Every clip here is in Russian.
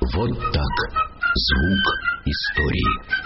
Вот так. Звук истории.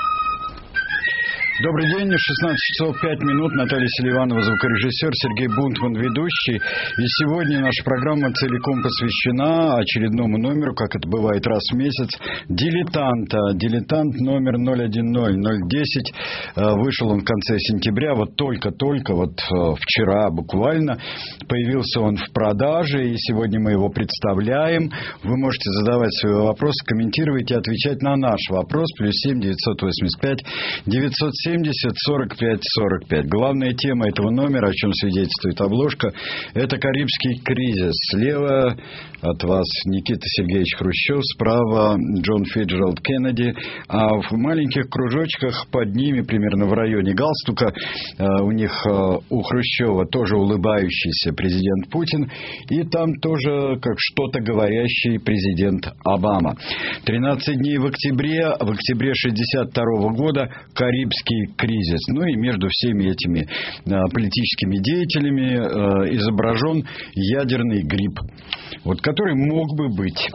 Добрый день, 16 часов 5 минут. Наталья Селиванова, звукорежиссер, Сергей Бунтман, ведущий. И сегодня наша программа целиком посвящена очередному номеру, как это бывает раз в месяц, «Дилетанта». «Дилетант» номер 010010. Вышел он в конце сентября, вот только-только, вчера буквально. Появился он в продаже, и сегодня мы его представляем. Вы можете задавать свои вопросы, комментировать и отвечать на наш вопрос. +7 985 970 45 45. Главная тема этого номера, о чем свидетельствует обложка, это Карибский кризис. Слева от вас Никита Сергеевич Хрущев, справа Джон Фиджеральд Кеннеди, а в маленьких кружочках под ними, примерно в районе галстука, у них, у Хрущева, тоже улыбающийся президент Путин, и там тоже как что-то говорящий президент Обама. 13 дней в октябре 1962 года Карибский кризис. Ну и между всеми этими политическими деятелями изображен ядерный грипп, который мог бы быть,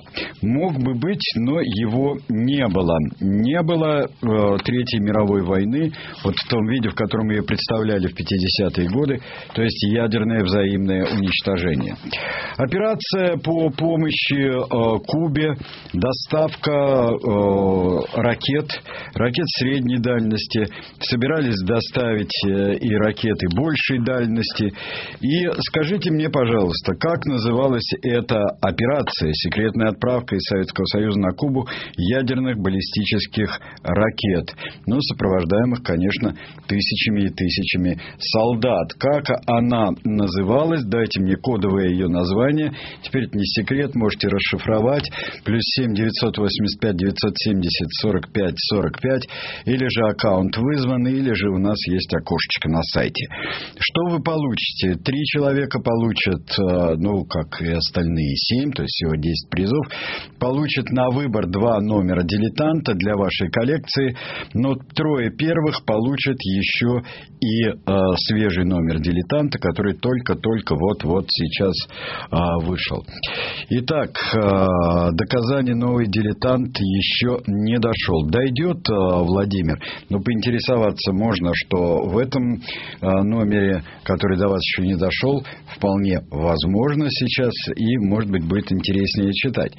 но его не было. Не было Третьей мировой войны, в том виде, в котором ее представляли в 50-е годы, то есть ядерное взаимное уничтожение. Операция по помощи Кубе, доставка ракет средней дальности. Собирались доставить и ракеты большей дальности. И скажите мне, пожалуйста, как называлась эта операция, секретная отправка из Советского Союза на Кубу ядерных баллистических ракет, сопровождаемых, конечно, тысячами и тысячами солдат. Как она называлась? Дайте мне кодовое ее название. Теперь это не секрет, можете расшифровать. +7 985 970 45 45. Или же аккаунт вызван, или же у нас есть окошечко на сайте. Что вы получите? 3 человека получат, как и остальные 7, то есть всего 10 призов, получат на выбор 2 номера «Дилетанта» для вашей коллекции, но 3 первых получат еще и свежий номер «Дилетанта», который только-только вот сейчас вышел. Итак, до Казани новый «Дилетант» еще не дошел. Дойдет, Владимир? Поинтересоваться можно, что в этом номере, который до вас еще не дошел, вполне возможно сейчас, и, может быть, будет интереснее читать.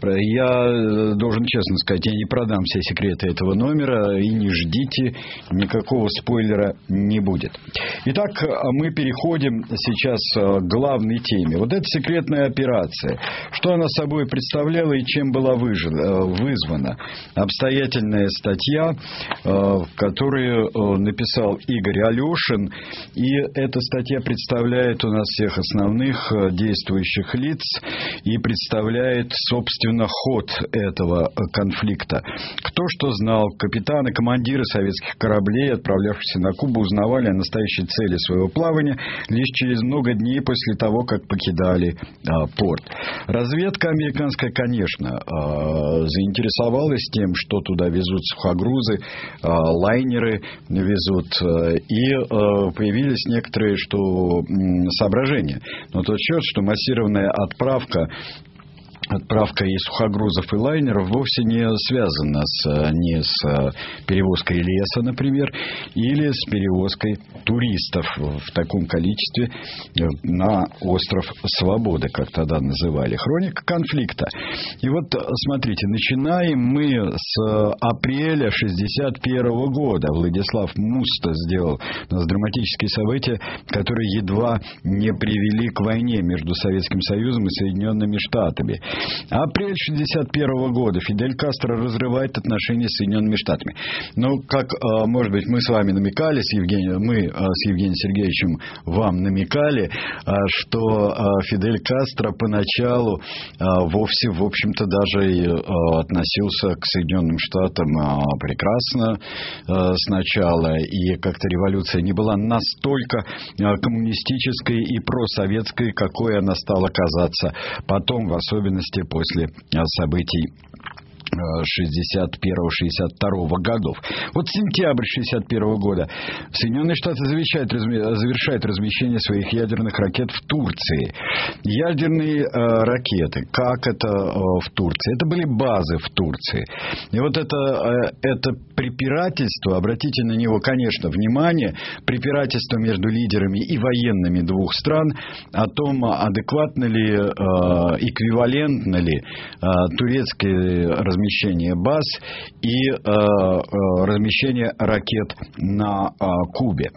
Я должен честно сказать, я не продам все секреты этого номера, и не ждите, никакого спойлера не будет. Итак, мы переходим сейчас к главной теме. Это секретная операция. Что она собой представляла и чем была вызвана? Обстоятельная статья, которую написал Игорь Алешин, и эта статья представляет у нас всех основных действующих лиц и представляет, собственно, ход этого конфликта. Кто что знал, капитаны, командиры советских кораблей, отправлявшихся на Кубу, узнавали о настоящей цели своего плавания лишь через много дней после того, как покидали порт. Разведка американская, конечно, заинтересовалась тем, что туда везут сухогрузы, лайнеры везут, и появились некоторые соображения. Но тот счет, что массированная отправка и сухогрузов и лайнеров вовсе не связана ни с перевозкой леса, например, или с перевозкой туристов в таком количестве на остров Свободы, как тогда называли. Хроника конфликта. И смотрите, начинаем мы с апреля 1961 года. Владислав Муста сделал у нас драматические события, которые едва не привели к войне между Советским Союзом и Соединенными Штатами. Апрель 1961 года. Фидель Кастро разрывает отношения с Соединенными Штатами. Как, может быть, мы с вами намекали, мы с Евгением Сергеевичем вам намекали, что Фидель Кастро поначалу вовсе, в общем-то, даже и относился к Соединенным Штатам прекрасно сначала, и как-то революция не была настолько коммунистической и просоветской, какой она стала казаться потом, в особенности после событий 61-62 годов. Вот сентябрь 61 года Соединенные Штаты завершают размещение своих ядерных ракет в Турции. Ядерные ракеты, как это в Турции? Это были базы в Турции. И вот это препирательство, обратите на него, конечно, внимание, препирательство между лидерами и военными двух стран о том, адекватно ли, эквивалентно ли турецкое размещение баз и размещение ракет на Кубе.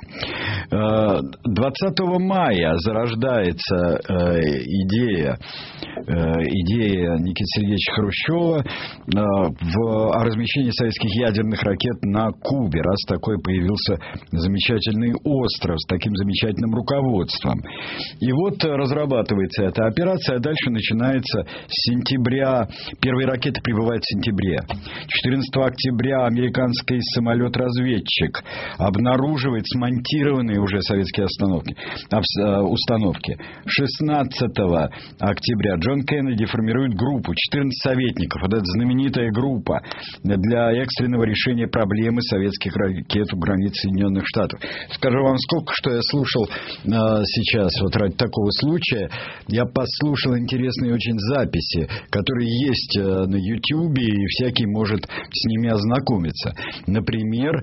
20 мая зарождается идея Никиты Сергеевича Хрущева о размещении советских ядерных ракет на Кубе, раз такой появился замечательный остров с таким замечательным руководством. И вот разрабатывается эта операция, а дальше начинается с сентября. Первые ракеты прибывают в сентябре. 14 октября американский самолет-разведчик обнаруживает смонтированные уже советские установки. 16 октября Джон Кеннеди формирует группу 14 советников. Вот эта знаменитая группа для экстренного решения проблемы советских ракет у границ Соединенных Штатов. Скажу вам, что я слушал сейчас, вот ради такого случая, я послушал интересные очень записи, которые есть на YouTube, и всякий может с ними ознакомиться. Например,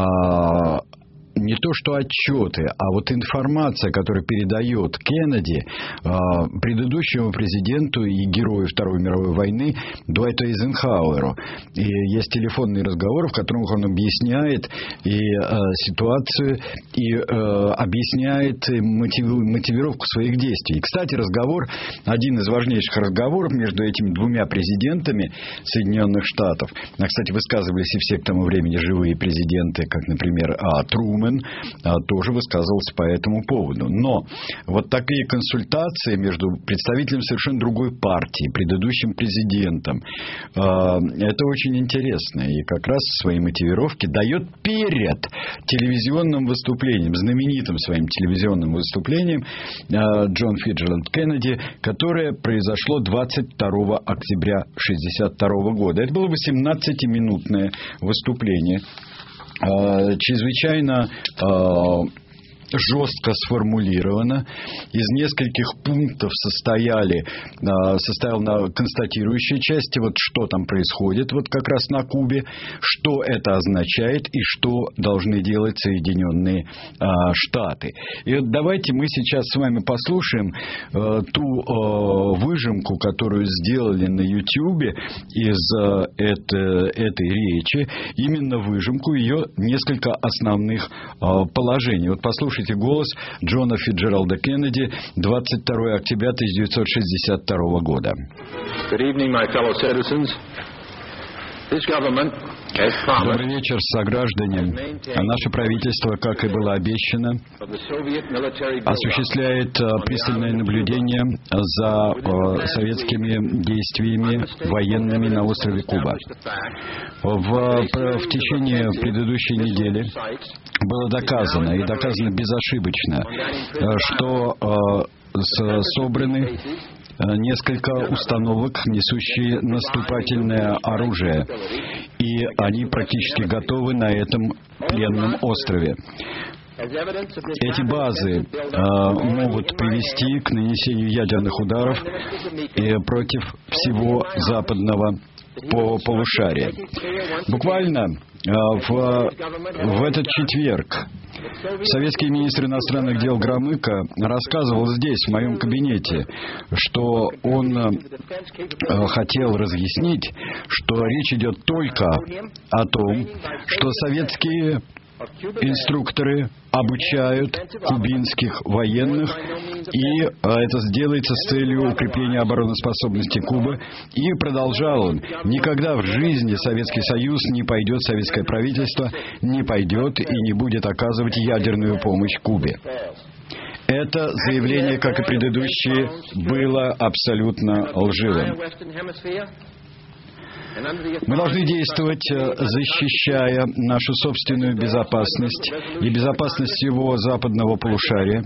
не то что отчеты, а вот информация, которую передает Кеннеди предыдущему президенту и герою Второй мировой войны Дуайту Эйзенхауэру. И есть телефонный разговор, в котором он объясняет и ситуацию, и объясняет мотивировку своих действий. И, кстати, один из важнейших разговоров между этими двумя президентами Соединенных Штатов, кстати, высказывались и все к тому времени живые президенты, как, например, Трумэн, тоже высказывался по этому поводу. Но вот такие консультации между представителем совершенно другой партии, предыдущим президентом, это очень интересно. И как раз свои мотивировки дает перед телевизионным выступлением, знаменитым своим телевизионным выступлением Джон Фиджеральд Кеннеди, которое произошло 22 октября 1962 года. Это было 18-минутное выступление. Чрезвычайно жестко сформулировано. Из нескольких пунктов состоял на констатирующей части, вот что там происходит, вот как раз на Кубе, что это означает и что должны делать Соединенные Штаты. И вот давайте мы сейчас с вами послушаем ту выжимку, которую сделали на YouTube из этой речи, именно выжимку ее несколько основных положений. Вот послушайте голос Джона Фиджеральда Кеннеди, 22 октября 1962 года. Good evening, my fellow citizens. This government has promised. Добрый вечер, сограждане. Наше правительство, как и было обещано, осуществляет пристальное наблюдение за советскими действиями военными на острове Куба. В течение предыдущей недели было доказано, и доказано безошибочно, что собраны несколько установок, несущие наступательное оружие, и они практически готовы на этом пленном острове. Эти базы могут привести к нанесению ядерных ударов против всего западного полушария. Буквально в этот четверг советский министр иностранных дел Громыко рассказывал здесь, в моем кабинете, что он хотел разъяснить, что речь идет только о том, что советские инструкторы обучают кубинских военных, и это сделается с целью укрепления обороноспособности Кубы. И продолжал он: никогда в жизни Советский Союз не пойдет, советское правительство не пойдет и не будет оказывать ядерную помощь Кубе. Это заявление, как и предыдущие, было абсолютно лживым. Мы должны действовать, защищая нашу собственную безопасность и безопасность всего западного полушария.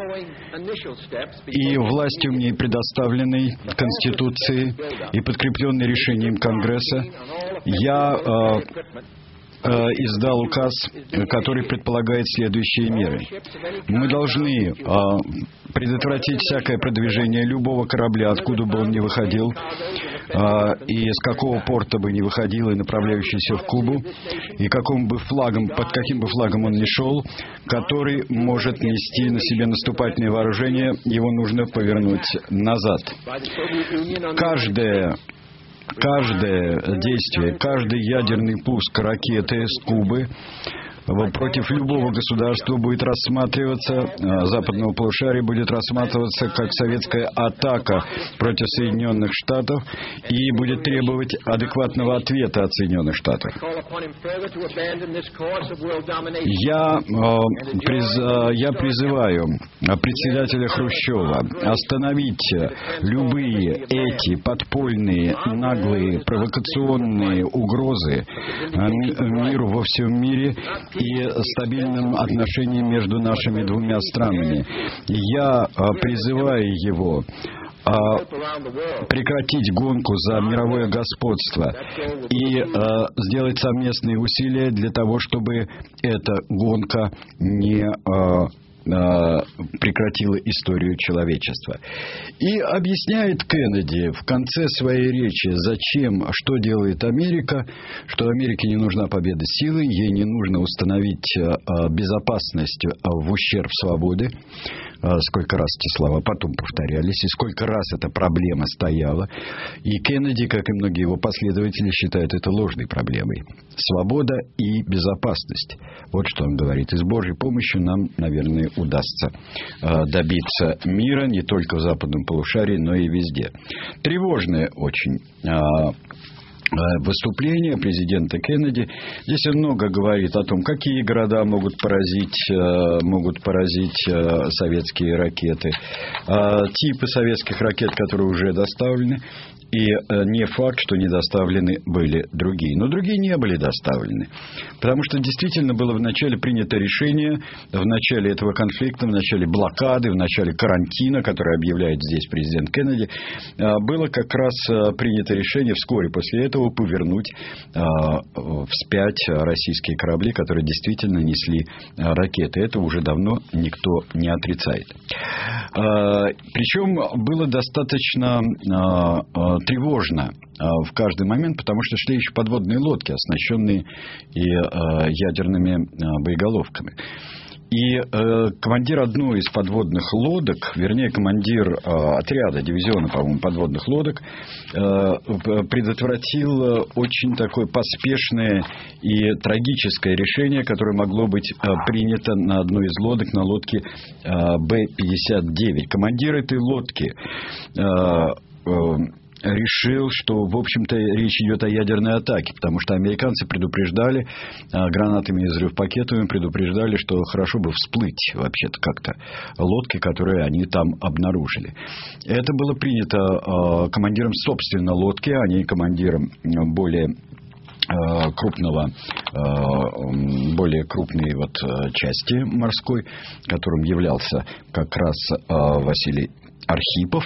И властью мне предоставленной Конституцией и подкрепленной решением Конгресса я издал указ, который предполагает следующие меры. Мы должны предотвратить всякое продвижение любого корабля, откуда бы он ни выходил, и с какого порта бы ни выходил, и направляющийся в Кубу, и под каким бы флагом он ни шел, который может нести на себе наступательное вооружение, его нужно повернуть назад. Каждое действие, каждый ядерный пуск ракеты с Кубы против любого государства будет рассматриваться, западного полушария будет рассматриваться как советская атака против Соединенных Штатов и будет требовать адекватного ответа от Соединенных Штатов. Я призываю председателя Хрущева остановить любые эти подпольные, наглые, провокационные угрозы миру во всем мире и стабильным отношениям между нашими двумя странами. Я призываю его прекратить гонку за мировое господство и сделать совместные усилия для того, чтобы эта гонка не прекратила историю человечества. И объясняет Кеннеди в конце своей речи, что делает Америка, что Америке не нужна победа силы, ей не нужно установить безопасность в ущерб свободы. Сколько раз эти слова потом повторялись, и сколько раз эта проблема стояла. И Кеннеди, как и многие его последователи, считают это ложной проблемой. Свобода и безопасность. Вот что он говорит. И с Божьей помощью нам, наверное, удастся добиться мира не только в западном полушарии, но и везде. Тревожное очень выступление президента Кеннеди. Здесь он много говорит о том, какие города могут поразить советские ракеты, типы советских ракет, которые уже доставлены. И не факт, что не доставлены были другие. Но другие не были доставлены. Потому что действительно было вначале принято решение, в начале этого конфликта, в начале блокады, в начале карантина, который объявляет здесь президент Кеннеди, было как раз принято решение вскоре после этого повернуть вспять российские корабли, которые действительно несли ракеты. Это уже давно никто не отрицает. Причем было достаточно тревожно в каждый момент, потому что шли еще подводные лодки, оснащенные и ядерными боеголовками. И командир одной из подводных лодок, вернее, командир отряда, дивизиона, по-моему, подводных лодок, предотвратил очень такое поспешное и трагическое решение, которое могло быть принято на одной из лодок, на лодке Б-59. Командир этой лодки решил, что, в общем-то, речь идет о ядерной атаке, потому что американцы предупреждали, гранатами и взрывпакетами предупреждали, что хорошо бы всплыть вообще-то как-то лодки, которые они там обнаружили. Это было принято командиром собственно лодки, а не командиром более крупной части морской, которым являлся как раз Василий Архипов,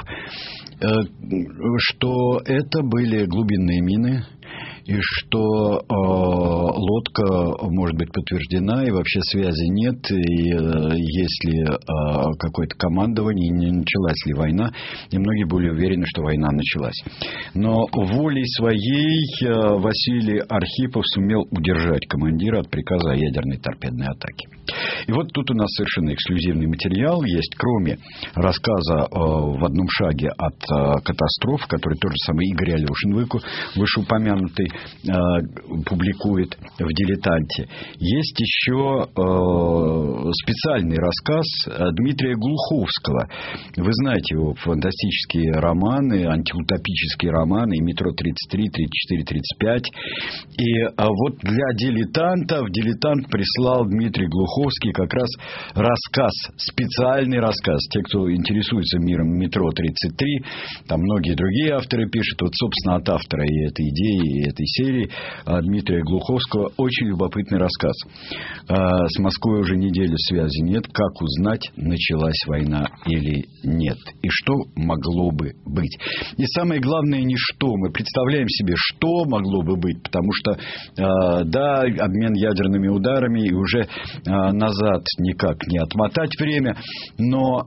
что это были глубинные мины, и что лодка может быть подтверждена, и вообще связи нет, и есть ли какое-то командование, не началась ли война, и многие были уверены, что война началась. Но волей своей Василий Архипов сумел удержать командира от приказа о ядерной торпедной атаке. И вот тут у нас совершенно эксклюзивный материал есть, кроме рассказа в одном шаге от катастроф, который тот же самый Игорь Алешин вышеупомянутый публикует в «Дилетанте». Есть еще специальный рассказ Дмитрия Глуховского. Вы знаете его фантастические романы, антиутопические романы «Метро-33», «34», «35». И вот для «Дилетанта» в «Дилетант» прислал Дмитрий Глуховский как раз рассказ, специальный рассказ. Те, кто интересуется миром «Метро-33», там многие другие авторы пишут. Вот, собственно, от автора и этой идеи, и этой серии Дмитрия Глуховского очень любопытный рассказ. С Москвой уже неделю связи нет. Как узнать, началась война или нет? И что могло бы быть? И самое главное, не что. Мы представляем себе, что могло бы быть. Потому что, да, обмен ядерными ударами, и уже назад никак не отмотать время. Но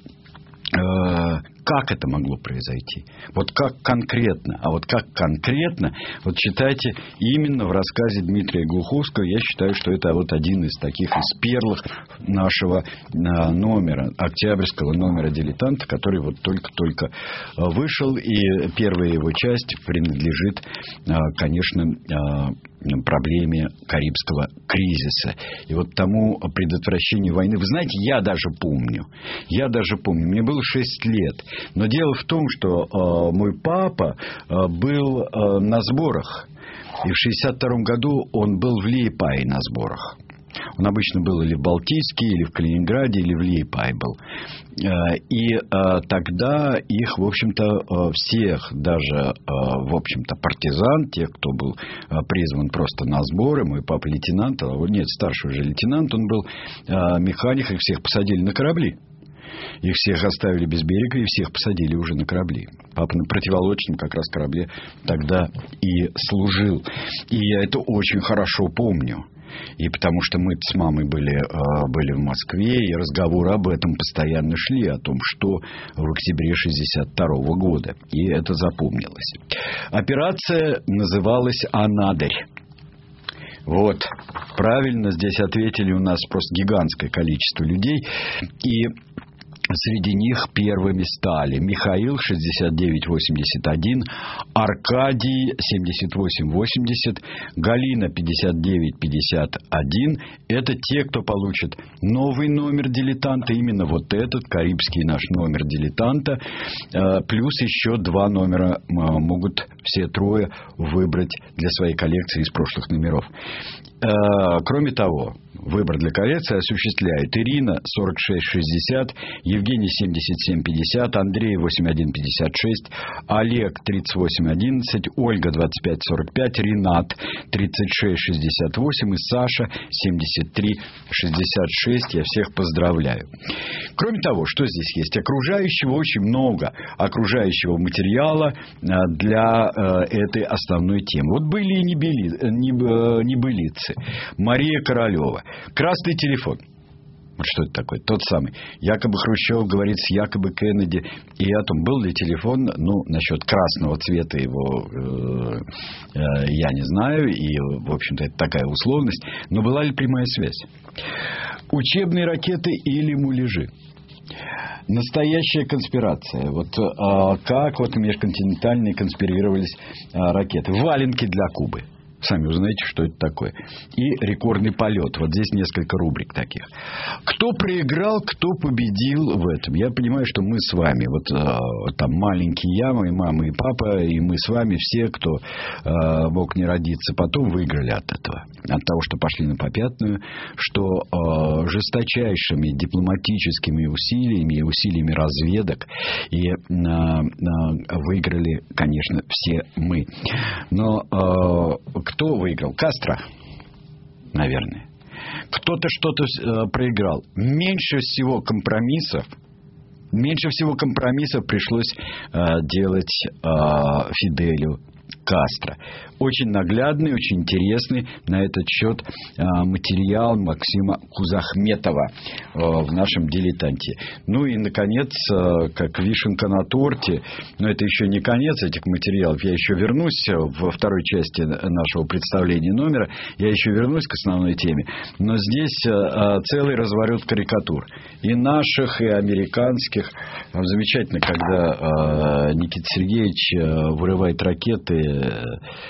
как это могло произойти? Вот как конкретно? А вот как конкретно, вот читайте именно в рассказе Дмитрия Глуховского. Я считаю, что это вот один из таких из перлов нашего номера, октябрьского номера «Дилетанта», который вот только-только вышел. И первая его часть принадлежит, конечно, проблеме Карибского кризиса. И вот тому предотвращению войны. Вы знаете, я даже помню, мне было 6 лет. Но дело в том, что мой папа был на сборах. И в 1962 году он был в Лиепае на сборах. Он обычно был или в Балтийске, или в Калининграде, или в Лиепае был. И тогда их, в общем-то, всех, даже, в общем-то, партизан, тех, кто был призван просто на сборы, мой папа лейтенант, нет, старший уже лейтенант, он был механик, их всех посадили на корабли. Их всех оставили без берега и всех посадили уже на корабли. Папа на противолодочном как раз корабле тогда и служил. И я это очень хорошо помню. И потому что мы с мамой были в Москве, и разговоры об этом постоянно шли, о том, что в октябре 1962 года. И это запомнилось. Операция называлась «Анадырь». Вот, правильно, здесь ответили у нас просто гигантское количество людей. И среди них первыми стали Михаил 6981, Аркадий 7880, Галина 5951. Это те, кто получит новый номер «Дилетанта», именно вот этот, карибский наш номер «Дилетанта». Плюс еще 2 номера могут все трое выбрать для своей коллекции из прошлых номеров. Кроме того, выбор для коллекции осуществляют Ирина 4660, Евгений 7750, Андрей 8156, Олег 3811, Ольга 2545, Ренат 3668 и Саша 7366. Я всех поздравляю. Кроме того, что здесь есть? Окружающего очень много. Окружающего материала для этой основной темы. Вот были и небылицы. Мария Королева. Красный телефон. Вот что это такое? Тот самый. Якобы Хрущев говорит с якобы Кеннеди и о том, был ли телефон, насчет красного цвета его я не знаю. И, в общем-то, это такая условность. Но была ли прямая связь? Учебные ракеты или муляжи? Настоящая конспирация. Вот как вот межконтинентальные конспирировались ракеты. Валенки для Кубы. Сами узнаете, что это такое. И рекордный полет. Вот здесь несколько рубрик таких. Кто проиграл, кто победил в этом? Я понимаю, что мы с вами, вот там маленькие я, мои мама и папа, и мы с вами все, кто мог не родиться потом, выиграли от этого. От того, что пошли на попятную, что жесточайшими дипломатическими усилиями и усилиями разведок и выиграли, конечно, все мы. Но кто выиграл? Кастро, наверное. Кто-то что-то проиграл. Меньше всего компромиссов пришлось делать Фиделю Кастро. Очень наглядный, очень интересный на этот счет материал Максима Кузахметова в нашем «Дилетанте». Ну и, наконец, как вишенка на торте, но это еще не конец этих материалов, я еще вернусь во второй части нашего представления номера, я еще вернусь к основной теме, но здесь целый разворот карикатур. И наших, и американских. Замечательно, когда Никита Сергеевич вырывает ракеты торчащие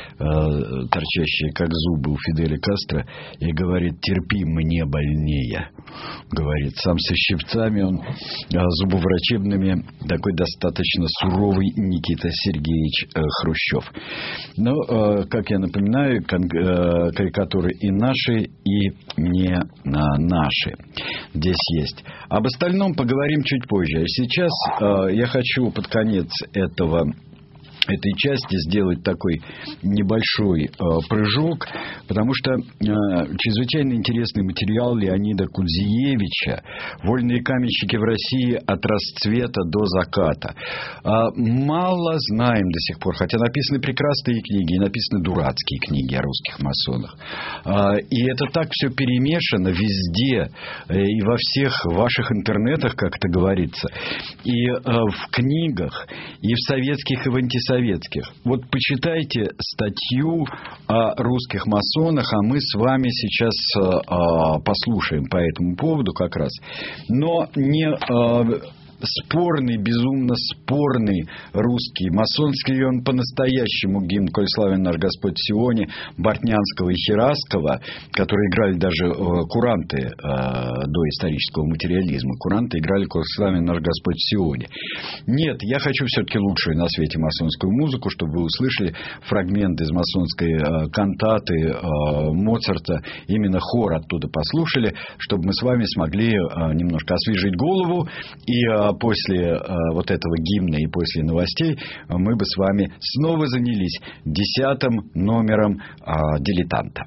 как зубы у Фиделя Кастро, и говорит: терпи, мне больнее. Говорит, сам со щипцами он, зубоврачебными, такой достаточно суровый Никита Сергеевич Хрущев. Но, как я напоминаю, карикатуры и наши, и не наши здесь есть. Об остальном поговорим чуть позже. А сейчас я хочу под конец этой части сделать такой небольшой прыжок, потому что чрезвычайно интересный материал Леонида Кудзиевича «Вольные каменщики в России от расцвета до заката». Мало знаем до сих пор, хотя написаны прекрасные книги, и написаны дурацкие книги о русских масонах. И это так все перемешано везде, и во всех ваших интернетах, как это говорится, и в книгах, и в советских, и в антисоветских. Вот почитайте статью о русских масонах, а мы с вами сейчас послушаем по этому поводу как раз. Но не спорный, безумно спорный русский масонский, он по-настоящему гимн «Коль славен наш Господь в Сионе» Бортнянского и Хераскова, которые играли даже куранты до исторического материализма. Куранты играли «Коль славен наш Господь в Сионе». Нет, я хочу все-таки лучшую на свете масонскую музыку, чтобы вы услышали фрагмент из масонской кантаты Моцарта, именно хор оттуда послушали, чтобы мы с вами смогли немножко освежить голову, и после вот этого гимна и после новостей мы бы с вами снова занялись 10-м номером «Дилетанта».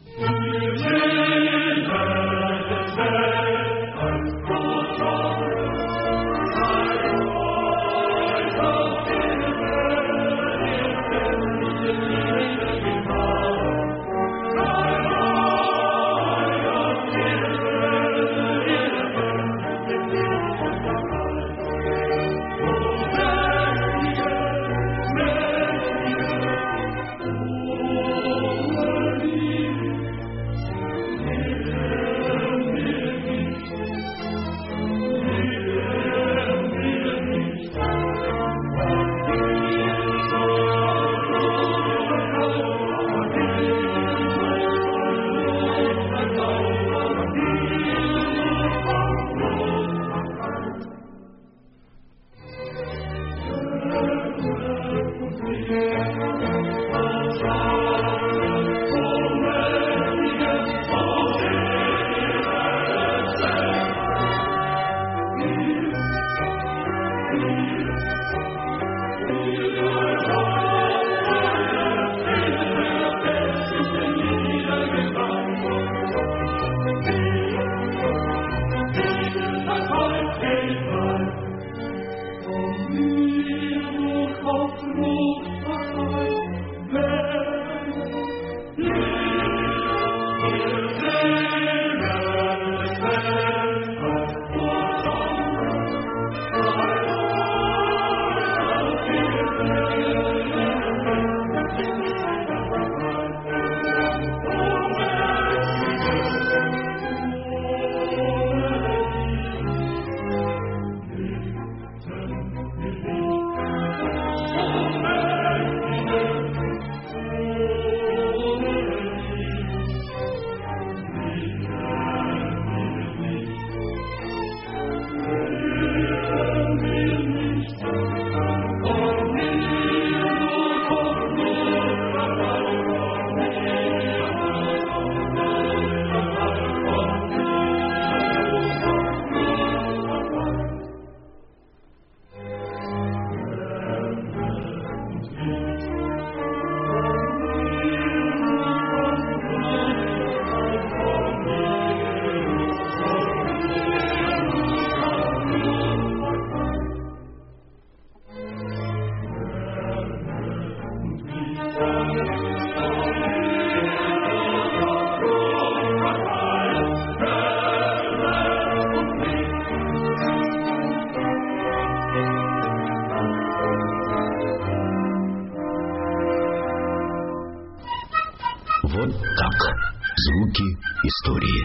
Вот так. Звуки истории.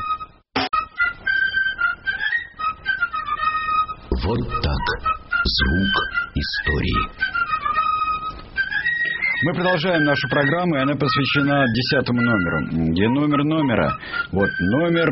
Вот так. Звук истории. Мы продолжаем нашу программу, и она посвящена 10-му номеру. Где номер номера? Вот номер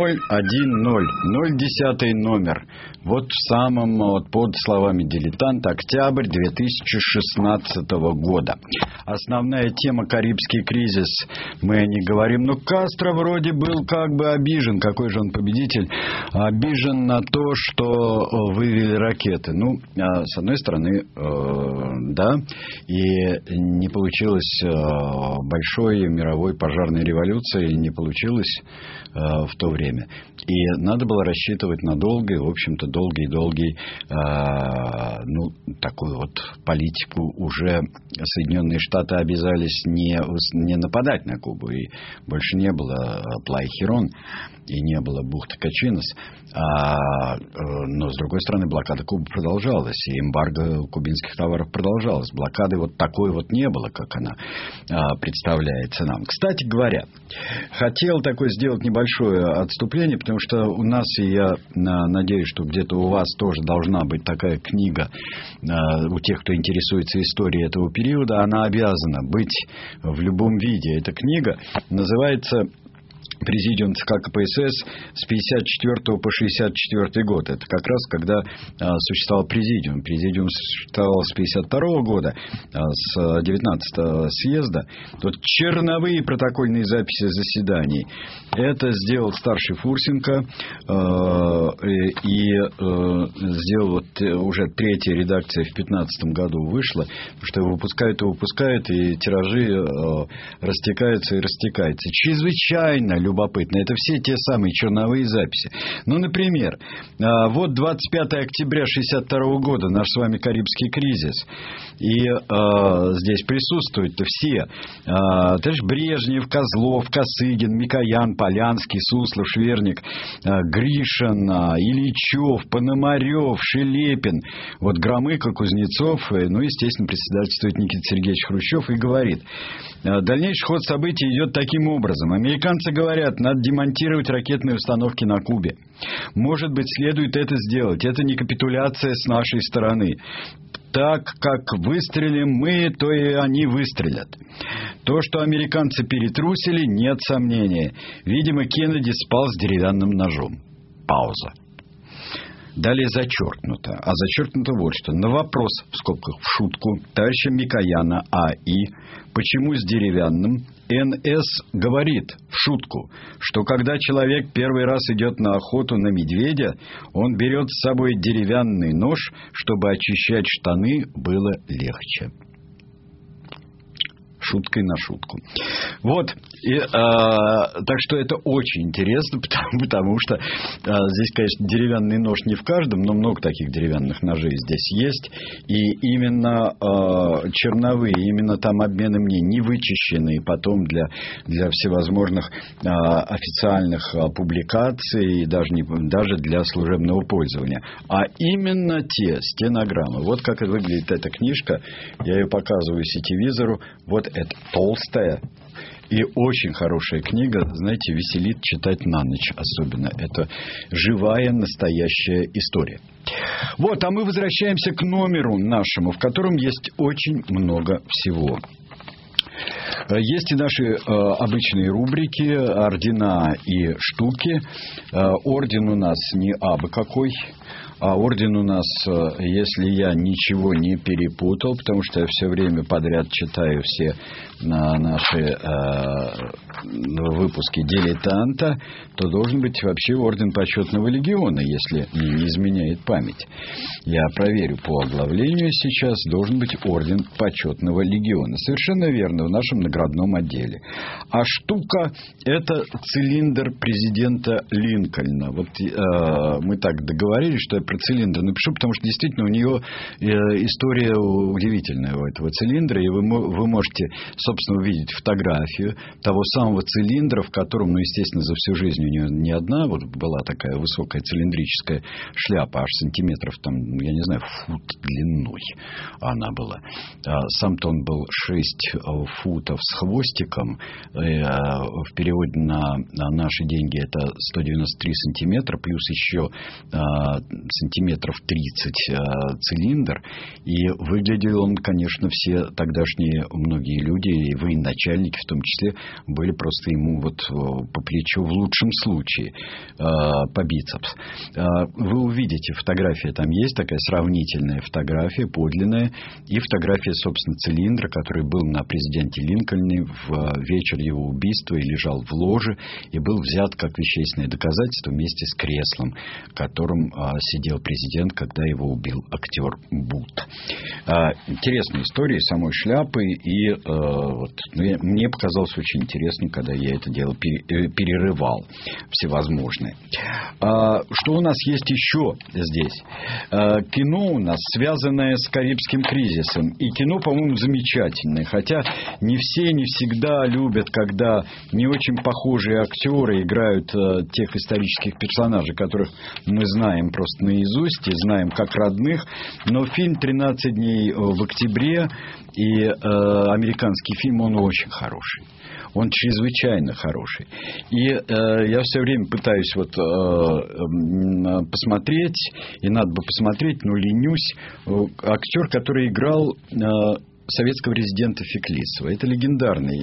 010, 010 номер. Вот в самом, вот под словами «Дилетант», октябрь 2016 года. Основная тема — Карибский кризис. Мы не говорим, ну, Кастро вроде был как бы обижен. Какой же он победитель? Обижен на то, что вывели ракеты. Ну, с одной стороны, да, и не получилось большой мировой пожарной революции, не получилось в то время. И надо было рассчитывать на долгий, в общем-то, долгий, ну, такую вот политику. Уже Соединенные Штаты обязались не нападать на Кубу, и больше не было Плая-Хирон, и не было бухты Качинос. Но, с другой стороны, блокада Кубы продолжалась, и эмбарго кубинских товаров продолжалось. Блокады вот такой вот не было, как она представляется нам. Кстати говоря, хотел такое сделать небольшое отступление, потому что у нас, и я надеюсь, что где-то у вас тоже должна быть такая книга, у тех, кто интересуется историей этого периода, она обязана быть в любом виде. Эта книга называется «Президиум ЦК КПСС с 54 по 64 год». Это как раз когда существовал президиум. Президиум существовал с 52 года, с 19 съезда. Тут черновые протокольные записи заседаний. Это сделал старший Фурсенко. И сделал вот уже третья редакция в 15 году вышла. Потому что выпускают, и тиражи растекаются и растекаются. Чрезвычайно любопытно. Это все те самые черновые записи. Ну, например, вот 25 октября 1962 года, наш с вами Карибский кризис. И здесь присутствуют-то все. Товарищ Брежнев, Козлов, Косыгин, Микоян, Полянский, Суслов, Шверник, Гришин, Ильичев, Пономарев, Шелепин. Вот Громыко, Кузнецов, ну, естественно, председательствует Никита Сергеевич Хрущев и говорит: дальнейший ход событий идет таким образом. Американцы говорят, надо демонтировать ракетные установки на Кубе. Может быть, следует это сделать. Это не капитуляция с нашей стороны. Так как выстрелим мы, то и они выстрелят. То, что американцы перетрусили, нет сомнения. Видимо, Кеннеди спал с деревянным ножом. Пауза. Далее зачеркнуто. А зачеркнуто вот что. На вопрос, в скобках, в шутку, товарища Микояна А.И., почему с деревянным, Н.С. говорит в шутку, что когда человек первый раз идет на охоту на медведя, он берет с собой деревянный нож, чтобы очищать штаны было легче. Шуткой на шутку. Вот. Так что это очень интересно, потому что здесь, конечно, деревянный нож не в каждом, но много таких деревянных ножей здесь есть. И именно черновые, именно там обмены мнений, не вычищенные потом для всевозможных официальных публикаций, даже для служебного пользования. А именно те стенограммы. Вот как выглядит эта книжка. Я ее показываю сетевизору. Вот это толстая и очень хорошая книга. Знаете, веселит читать на ночь особенно. Это живая, настоящая история. Вот, а мы возвращаемся к номеру нашему, в котором есть очень много всего. Есть и наши обычные рубрики «Ордена и штуки». Орден у нас не абы какой. А орден у нас, если я ничего не перепутал, потому что я все время подряд читаю все наши выпуски «Дилетанта», то должен быть вообще орден почетного легиона, если не изменяет память. Я проверю по оглавлению сейчас. Должен быть орден почетного легиона. Совершенно верно, в нашем наградном отделе. А штука — это цилиндр президента Линкольна. Вот мы так договорились, что я про цилиндр напишу, потому что действительно у нее история удивительная у этого цилиндра, и вы можете, собственно, увидеть фотографию того самого цилиндра, в котором, ну, естественно, за всю жизнь у нее не одна вот была такая высокая цилиндрическая шляпа, аж сантиметров, там, я не знаю, фут длиной она была. Сам-то он был 6 футов с хвостиком. В переводе на наши деньги это 193 сантиметра, плюс еще сантиметров 30 цилиндр. И выглядел он, конечно, все тогдашние многие люди, и военачальники в том числе, были просто ему вот по плечу в лучшем случае, по бицепс. Вы увидите, фотография там есть, такая сравнительная фотография, подлинная, и фотография, собственно, цилиндра, который был на президенте Линкольне в вечер его убийства и лежал в ложе, и был взят как вещественное доказательство вместе с креслом, в котором сидел президент, когда его убил актер Бут. Интересная история самой шляпы, и мне показалось очень интересным, когда я это дело перерывал всевозможное. Что у нас есть еще здесь? Кино у нас, связанное с Карибским кризисом. И кино, по-моему, замечательное. Хотя не все, не всегда любят, когда не очень похожие актеры играют тех исторических персонажей, которых мы знаем просто наизусть и знаем как родных. Но фильм «13 дней в октябре» и американский фильм, он очень хороший. Он чрезвычайно хороший. И я все время пытаюсь посмотреть, и надо бы посмотреть, но ленюсь. Актер, который играл советского резидента Феклисова. Это легендарный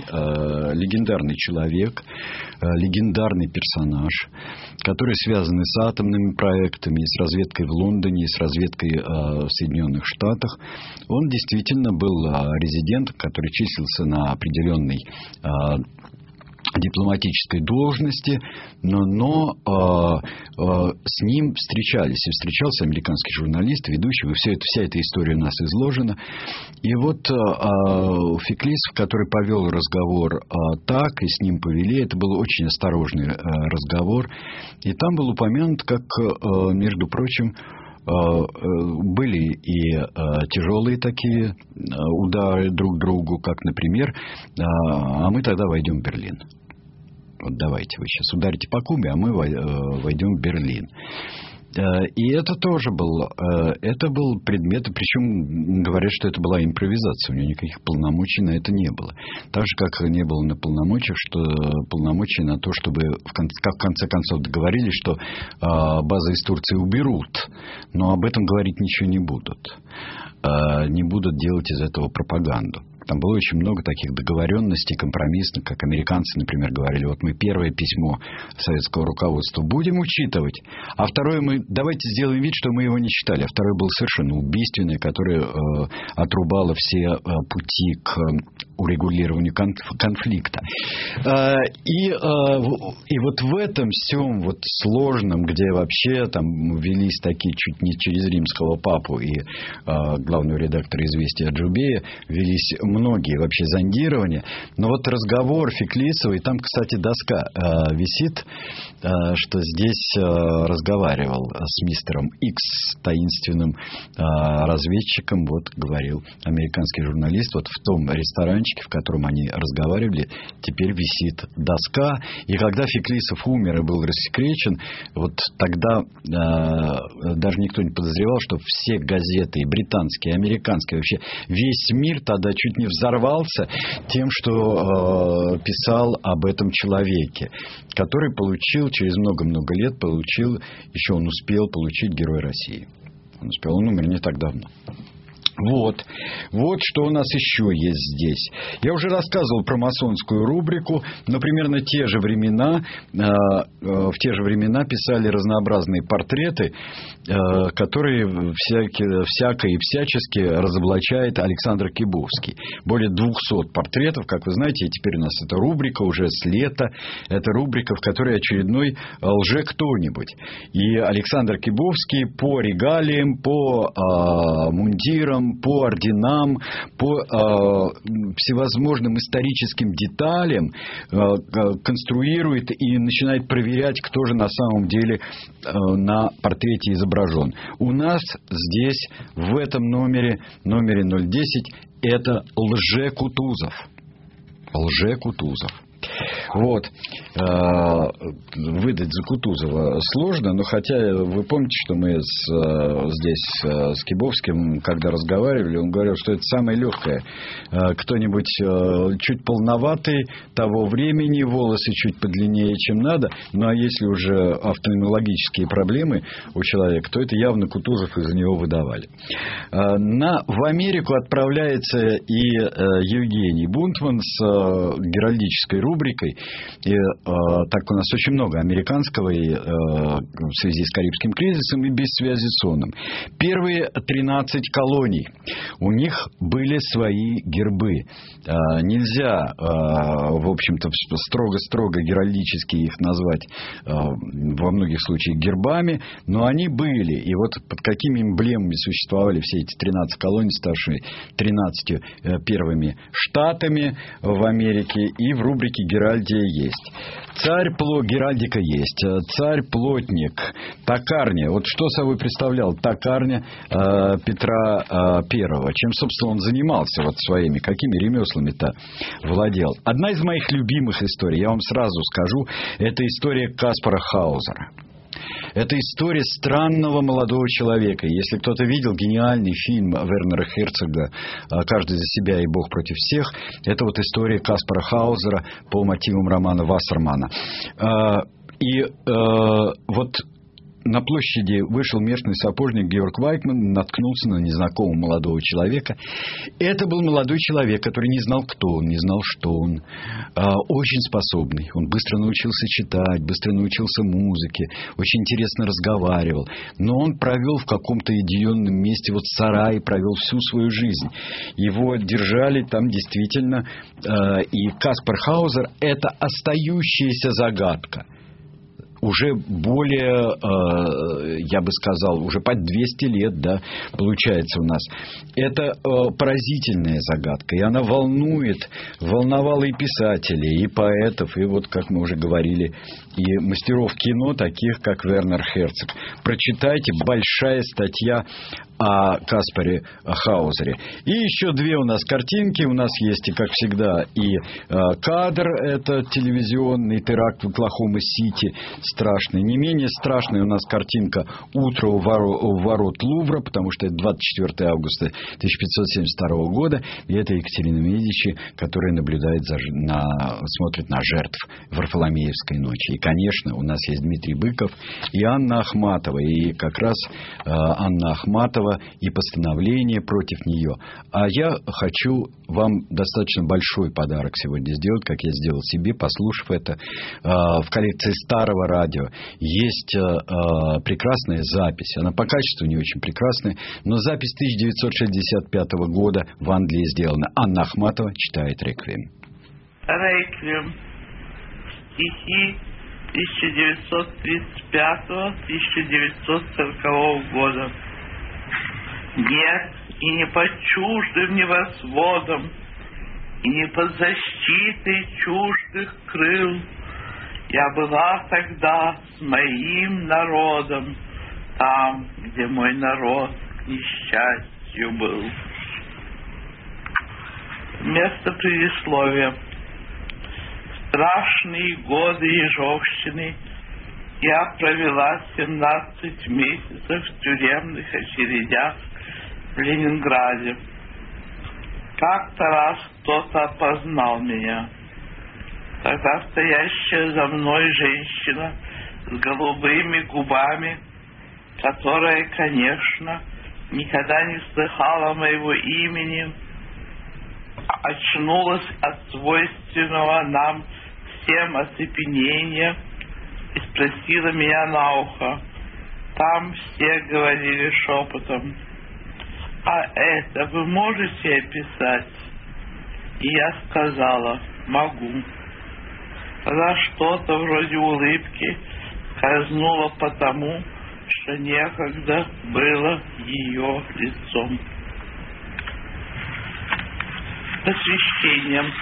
человек, легендарный персонаж, который связан с атомными проектами, с разведкой в Лондоне, с разведкой в Соединенных Штатах. Он действительно был резидентом, который числился на определенной дипломатической должности, но с ним встречались. И встречался американский журналист, ведущий. Вся эта история у нас изложена. И вот Феклисов, который повел разговор так, и с ним повели, это был очень осторожный разговор. И там был упомянут, как, между прочим, были и тяжелые такие удары друг другу, как, например, а мы тогда войдем в Берлин. Вот давайте вы сейчас ударите по Кубе, а мы войдем в Берлин. И это тоже был предмет, причем говорят, что это была импровизация, у него никаких полномочий на это не было. Так же, как не было на полномочий на то, чтобы в конце концов договорились, что базы из Турции уберут, но об этом говорить ничего не будут. Не будут делать из этого пропаганду. Там было очень много таких договоренностей, компромиссных, как американцы, например, говорили, вот мы первое письмо советского руководства будем учитывать, а второе давайте сделаем вид, что мы его не читали. А второе было совершенно убийственное, которое отрубало все пути к урегулированию конфликта. И вот в этом всем вот сложном, где вообще там велись такие чуть не через римского папу и главного редактора «Известия» Джубея, велись многие вообще зондирования. Но вот разговор Феклисова, и там, кстати, доска висит, что здесь разговаривал с мистером Икс, таинственным разведчиком, вот говорил американский журналист, вот в том ресторанчике, в котором они разговаривали, теперь висит доска. И когда Феклисов умер и был рассекречен, вот тогда даже никто не подозревал, что все газеты, и британские, и американские, вообще весь мир тогда чуть не взорвался тем, что писал об этом человеке, который получил, через много-много лет, еще он успел получить Герой России. Он умер не так давно. Вот что у нас еще есть здесь. Я уже рассказывал про масонскую рубрику, но примерно в те же времена писали разнообразные портреты, которые всяко и всячески разоблачает Александр Кибовский. Более 200 портретов, как вы знаете, и теперь у нас эта рубрика уже с лета. Это рубрика, в которой очередной лже-кто-нибудь. И Александр Кибовский по регалиям, по мундирам, по орденам, по всевозможным историческим деталям конструирует и начинает проверять, кто же на самом деле на портрете изображен. У нас здесь, в этом номере 010, это Лже-Кутузов. Лже-Кутузов. Вот. Выдать за Кутузова сложно, но хотя вы помните, что мы здесь с Кибовским, когда разговаривали, он говорил, что это самое легкое. Кто-нибудь чуть полноватый того времени, волосы чуть подлиннее, чем надо, ну а если уже офтальмологические проблемы у человека, то это явно Кутузов из-за него выдавали. В Америку отправляется и Евгений Бунтман с геральдической рубрикой. И так у нас очень много американского и в связи с Карибским кризисом, и без связи с ООНом. Первые 13 колоний. У них были свои гербы. Нельзя, в общем-то, строго-строго геральдически их назвать во многих случаях гербами, но они были. И вот под какими эмблемами существовали все эти 13 колоний, ставшие 13 первыми штатами в Америке, и в рубрике «Геральдия» есть. Геральдика есть. Царь-плотник, токарня. Вот что собой представлял токарня Петра I? Чем, собственно, он занимался вот своими, какими ремеслами-то владел? Одна из моих любимых историй, я вам сразу скажу, это история Каспара Хаузера. Это история странного молодого человека. Если кто-то видел гениальный фильм Вернера Херцога «Каждый за себя и Бог против всех», это вот история Каспара Хаузера по мотивам романа Вассермана. Вот на площади вышел местный сапожник Георг Вайкман, наткнулся на незнакомого молодого человека. Это был молодой человек, который не знал, кто он, не знал, что он. Очень способный. Он быстро научился читать, быстро научился музыке, очень интересно разговаривал. Но он провел в каком-то уединенном месте, вот в сарае, провел всю свою жизнь. Его держали там действительно. И Каспар Хаузер – это остающаяся загадка. Уже более, я бы сказал, уже под 200 лет, да, получается у нас. Это поразительная загадка, и она волновала и писателей, и поэтов, и вот, как мы уже говорили, и мастеров кино, таких, как Вернер Херцог. Прочитайте, большая статья о Каспаре Хаузере. И еще две у нас картинки. У нас есть, и как всегда, и кадр. Это телевизионный теракт в Оклахома-Сити. Страшный. Не менее страшная у нас картинка «Утро у ворот Лувра», потому что это 24 августа 1572 года. И это Екатерина Медичи, которая смотрит на жертв Варфоломеевской ночи. И, конечно, у нас есть Дмитрий Быков и Анна Ахматова. И как раз Анна Ахматова и постановление против нее. А я хочу вам достаточно большой подарок сегодня сделать, как я сделал себе, послушав это. В коллекции старого радио есть прекрасная запись. Она по качеству не очень прекрасная, но запись 1965 года в Англии сделана. Анна Ахматова читает «Реквием». «Реквием». Стихи 1935-1940 года. Нет, и не под чуждым небосводом, и не под защитой чуждых крыл я была тогда с моим народом, там, где мой народ к несчастью был. Вместо предисловия. Страшные годы ежовщины я провела 17 месяцев в тюремных очередях в Ленинграде. Как-то раз кто-то опознал меня. Тогда стоящая за мной женщина с голубыми губами, которая, конечно, никогда не слыхала моего имени, очнулась от свойственного нам всем оцепенения и спросила меня на ухо. Там все говорили шепотом: «А это вы можете описать?» И я сказала: «Могу». Тогда что-то вроде улыбки скользнуло потому, что некогда было ее лицом. Посвящением.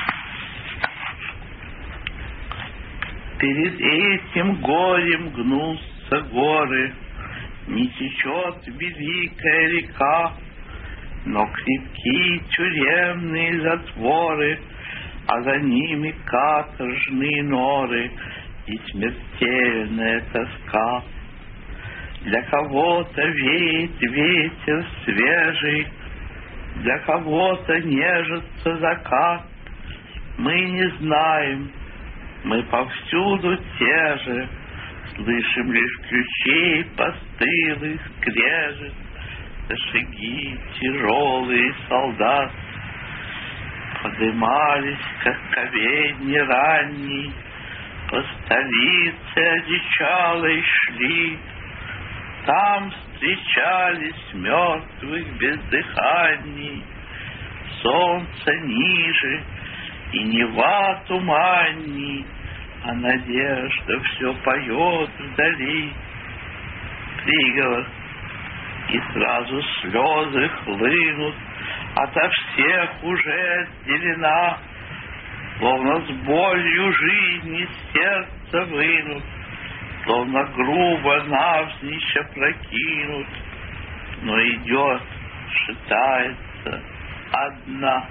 Перед этим горем гнутся горы, не течет великая река, но крепкие тюремные затворы а за ними каторжные норы и смертельная тоска. Для кого-то веет ветер свежий, для кого-то нежится закат. Мы не знаем, мы повсюду те же, слышим лишь ключей постылый скрежет, да шаги тяжелые солдат. Подымались, как коведни ранней, по столице одичалой шли. Там встречались мертвых бездыханней, солнце ниже, и Нева туманней, а надежда все поет вдали. Приговор, и сразу слезы хлынут, ото всех уже отделена, словно с болью жизни сердце вынут, словно грубо навзничь опрокинут, но идет, шатается одна.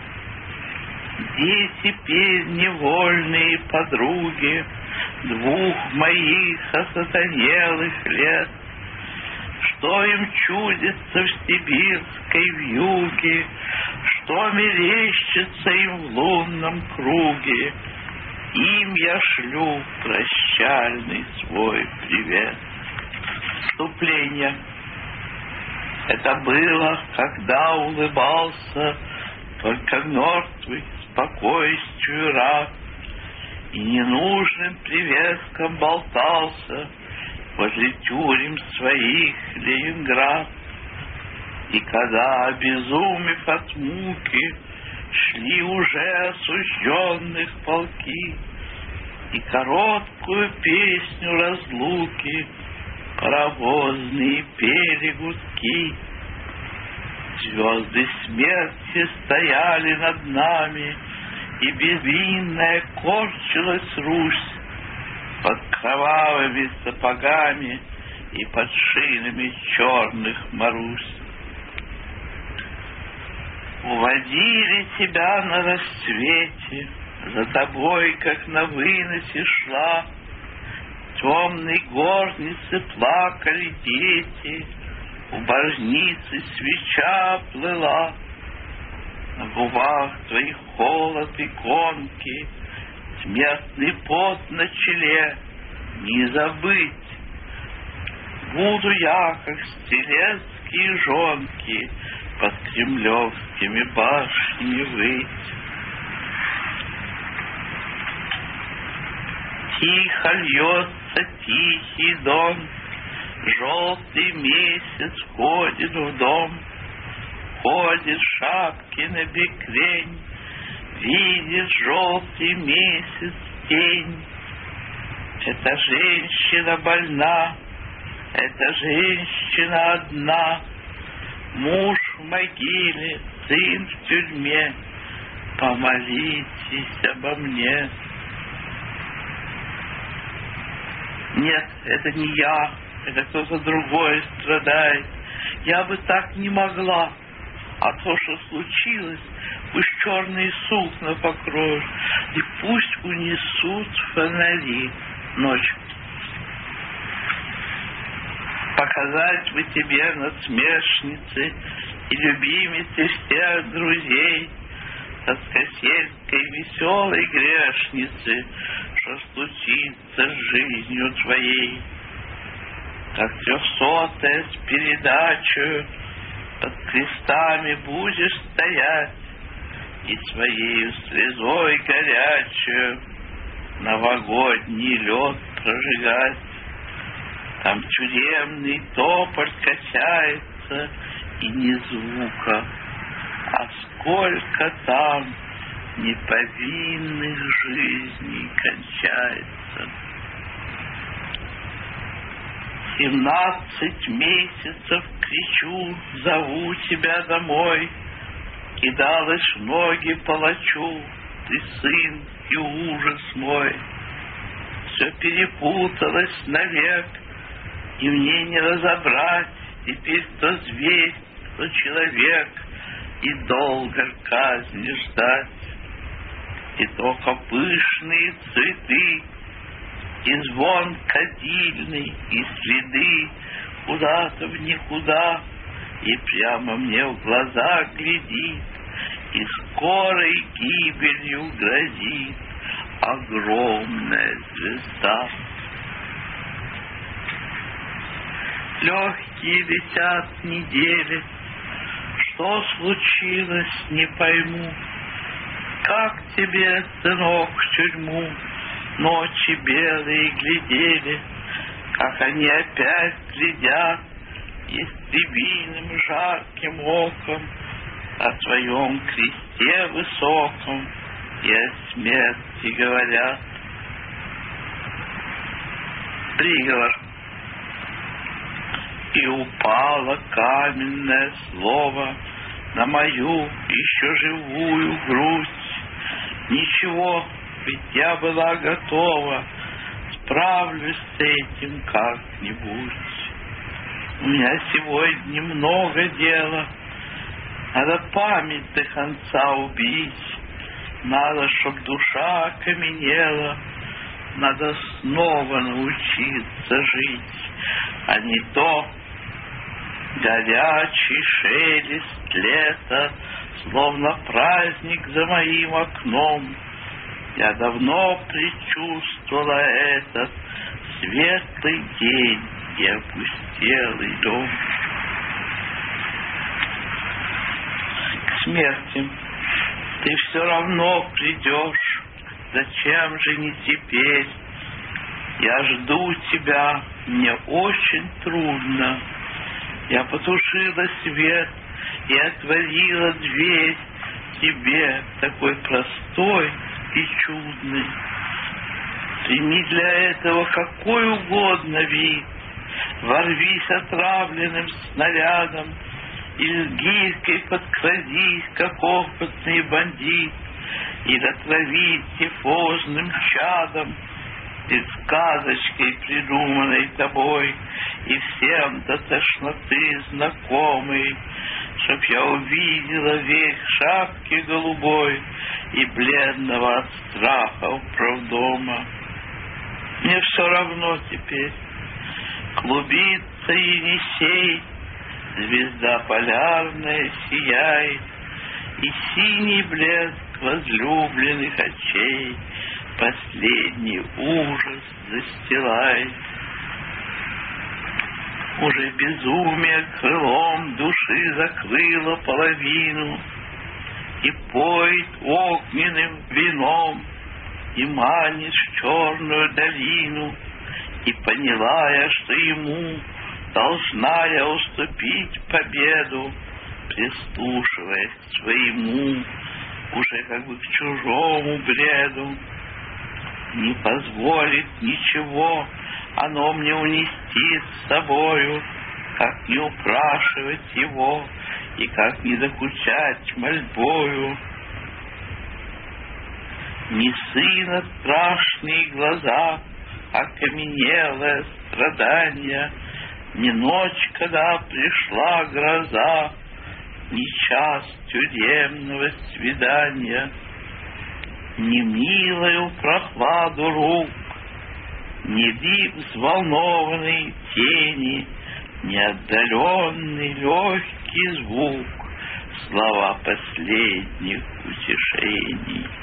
Где теперь невольные подруги двух моих осатанелых лет? Что им чудится в сибирской вьюге, что мерещится им в лунном круге? Им я шлю прощальный свой привет. Вступление. Это было, когда улыбался только мертвый спокойствию раб, и ненужным привеском болтался возле тюрем своих Ленинград. И когда, обезумев от муки, шли уже осужденных полки, и короткую песню разлуки паровозные пели гудки, звезды смерти стояли над нами, и безвинная корчилась Русь под кровавыми сапогами и под шинами черных Марусь. Уводили тебя на рассвете, за тобой, как на выносе шла, в темной горнице плакали дети, у божницы свеча плыла, на губах твоих холод и конки, смертный пот на челе, не забыть. Буду я, как стрелецкие жонки, под кремлевскими башнями выть. Тихо льется тихий дон, желтый месяц входит в дом, ходит в шапке на бекрень, видит желтый месяц тень. Эта женщина больна, эта женщина одна, муж в могиле, сын в тюрьме, помолитесь обо мне. Нет, это не я, это кто-то другой страдает. Я бы так не могла. А то, что случилось, пусть черные сукна покроют, и пусть унесут фонари ночью. Показать бы тебе насмешницы и любимицы всех друзей, тоскосельской веселой грешницы, что случится с жизнью твоей. Как 300-я с передачей под крестами будешь стоять и своею слезой горячую новогодний лед прожигать. Там тюремный тополь качается, и ни звука, а сколько там неповинных жизней кончается. 17 месяцев кричу, зову тебя домой, кидалась в ноги палачу, ты сын и ужас мой. Все перепуталось навек, и мне не разобрать теперь, кто зверь, кто человек, и долго казни ждать. и только пышные цветы, и звон кадильный, и следы куда-то в никуда, и прямо мне в глаза глядит, и скорой гибелью грозит огромная звезда. Легкие летят недели, что случилось, не пойму. Как тебе, сынок, в тюрьму ночи белые глядели, как они опять глядят истребиным жарким оком о своем кресте высоком и о смерти говорят. Приговор. И упало каменное слово на мою еще живую грудь. Ничего, ведь я была готова, справлюсь с этим как-нибудь. У меня сегодня много дела, надо память до конца убить, надо, чтоб душа окаменела, надо снова научиться жить, а не то горячий шелест лета, словно праздник за моим окном. Я давно предчувствовала этот светлый день и опустелый дом. К смерти ты все равно придешь, зачем же не теперь? Я жду тебя, мне очень трудно. Я потушила свет и отворила дверь тебе, такой простой и чудный. Прими для этого какой угодно вид, ворвись отравленным снарядом и льгийкой подкрадись, как опытный бандит, или отравить тифозным чадом, и сказочкой, придуманной тобой, и всем до тошноты знакомой, чтоб я увидела век шапки голубой и бледного от страха управдома. Мне все равно теперь, клубится Енисей, звезда полярная сияет, и синий блеск возлюбленных очей последний ужас застилает. Уже безумие крылом души закрыло половину и поет огненным вином, и манит в черную долину, и поняла я, что ему должна я уступить победу, прислушиваясь к своему, уже как бы к чужому бреду. Не позволит ничего оно мне унести с собою, как не упрашивать его и как не докучать мольбою. Ни сына страшные глаза, окаменелое страдание, ни ночь, когда пришла гроза, ни час тюремного свидания, ни милую прохладу рук, ни вид взволнованной тени, ни отдаленный легкий звук, слова последних утешений.